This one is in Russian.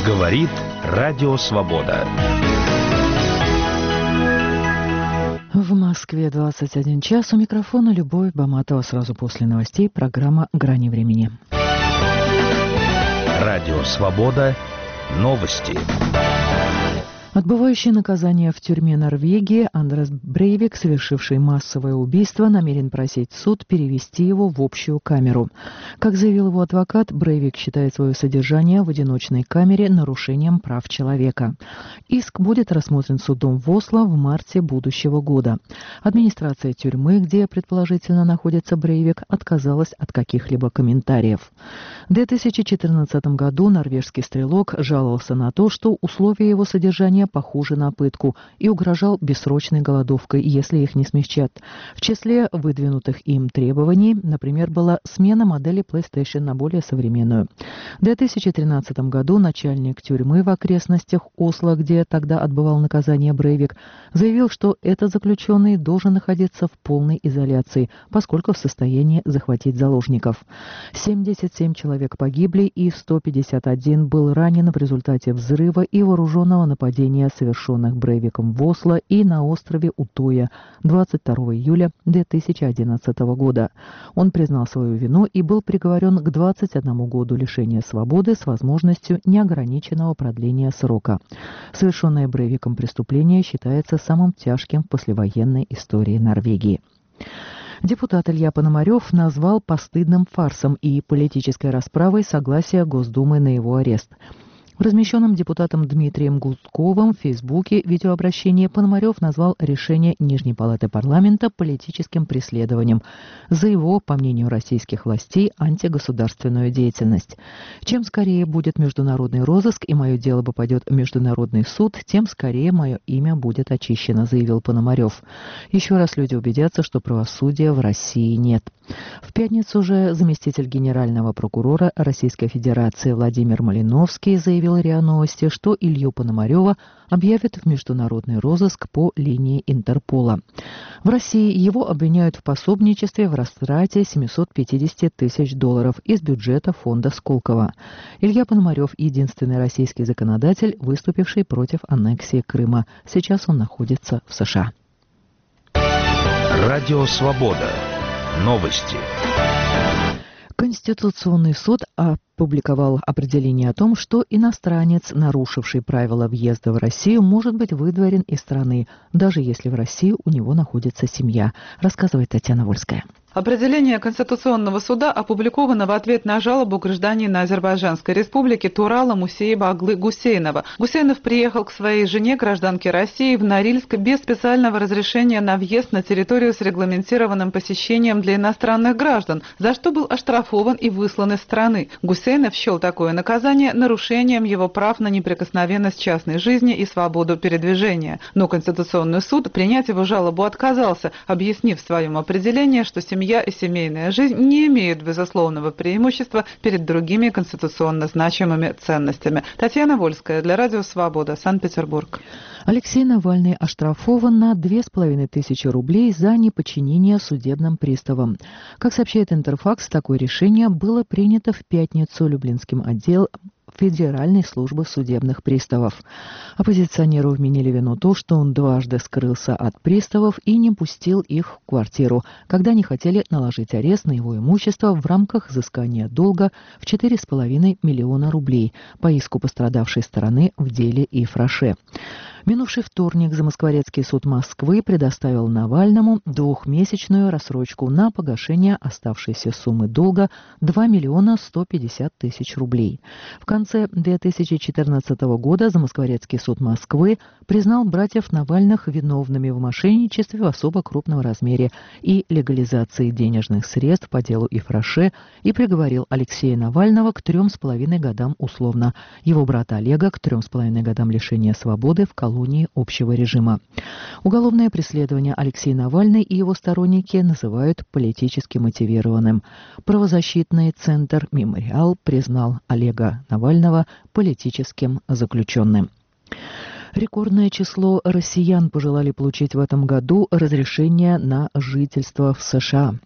Говорит Радио Свобода. В Москве 21 час. У микрофона Любовь Баматова. Сразу после новостей программа «Грани времени». Радио Свобода. Новости. Отбывающий наказание в тюрьме Норвегии Андерс Брейвик, совершивший массовое убийство, намерен просить суд перевести его в общую камеру. Как заявил его адвокат, Брейвик считает свое содержание в одиночной камере нарушением прав человека. Иск будет рассмотрен судом в Осло в марте будущего года. Администрация тюрьмы, где предположительно находится Брейвик, отказалась от каких-либо комментариев. В 2014 году норвежский стрелок жаловался на то, что условия его содержания похожи на пытку, и угрожал бессрочной голодовкой, если их не смягчат. В числе выдвинутых им требований, например, была смена модели PlayStation на более современную. В 2013 году начальник тюрьмы в окрестностях Осло, где тогда отбывал наказание Брейвик, заявил, что этот заключенный должен находиться в полной изоляции, поскольку в состоянии захватить заложников. 77 человек погибли и 151 был ранен в результате взрыва и вооруженного нападения, совершенных Брейвиком в Осло и на острове Утоя 22 июля 2011 года. Он признал свою вину и был приговорен к 21 году лишения свободы с возможностью неограниченного продления срока. Совершенное Брейвиком преступление считается самым тяжким в послевоенной истории Норвегии. Депутат Илья Пономарев назвал постыдным фарсом и политической расправой согласие Госдумы на его арест. В размещенном депутатом Дмитрием Гудковым в Фейсбуке видеообращении Пономарев назвал решение Нижней палаты парламента политическим преследованием за его, по мнению российских властей, антигосударственную деятельность. Чем скорее будет международный розыск и мое дело попадет в Международный суд, тем скорее мое имя будет очищено, заявил Пономарев. Еще раз люди убедятся, что правосудия в России нет. В пятницу же заместитель генерального прокурора Российской Федерации Владимир Малиновский заявил РИА Новости, что Илью Пономарева объявят в международный розыск по линии Интерпола. В России его обвиняют в пособничестве в растрате $750 тысяч из бюджета фонда Сколково. Илья Пономарев – единственный российский законодатель, выступивший против аннексии Крыма. Сейчас он находится в США. Радио Свобода. Новости. Конституционный суд опубликовал определение о том, что иностранец, нарушивший правила въезда в Россию, может быть выдворен из страны, даже если в России у него находится семья, рассказывает Татьяна Вольская. Определение Конституционного суда опубликовано в ответ на жалобу гражданина Азербайджанской республики Турала Мусеева Аглы Гусейнова. Гусейнов приехал к своей жене, гражданке России, в Норильск без специального разрешения на въезд на территорию с регламентированным посещением для иностранных граждан, за что был оштрафован и выслан из страны. Гусейнов счел такое наказание нарушением его прав на неприкосновенность частной жизни и свободу передвижения. Но Конституционный суд принять его жалобу отказался, объяснив в своем определении, что семья и семейная жизнь не имеют безусловного преимущества перед другими конституционно значимыми ценностями. Татьяна Вольская для Радио Свобода, Санкт-Петербург. Алексей Навальный оштрафован на 2500 рублей за неподчинение судебным приставам. Как сообщает Интерфакс, такое решение было принято в пятницу Люблинским отделом Федеральной службы судебных приставов. Оппозиционеру вменили вину то, что он дважды скрылся от приставов и не пустил их в квартиру, когда они хотели наложить арест на его имущество в рамках взыскания долга в 4,5 миллиона рублей по иску пострадавшей стороны в деле Ифраше. Минувший вторник Замоскворецкий суд Москвы предоставил Навальному двухмесячную рассрочку на погашение оставшейся суммы долга 2 150 000 рублей. В конце 2014 года Замоскворецкий суд Москвы признал братьев Навальных виновными в мошенничестве в особо крупном размере и легализации денежных средств по делу Ифраше и приговорил Алексея Навального к 3,5 годам условно, его брата Олега к 3,5 годам лишения свободы в колонии общего режима. Уголовное преследование Алексей Навальный и его сторонники называют политически мотивированным. Правозащитный центр «Мемориал» признал Олега Навального политическим заключенным. Рекордное число россиян пожелали получить в этом году разрешение на жительство в США.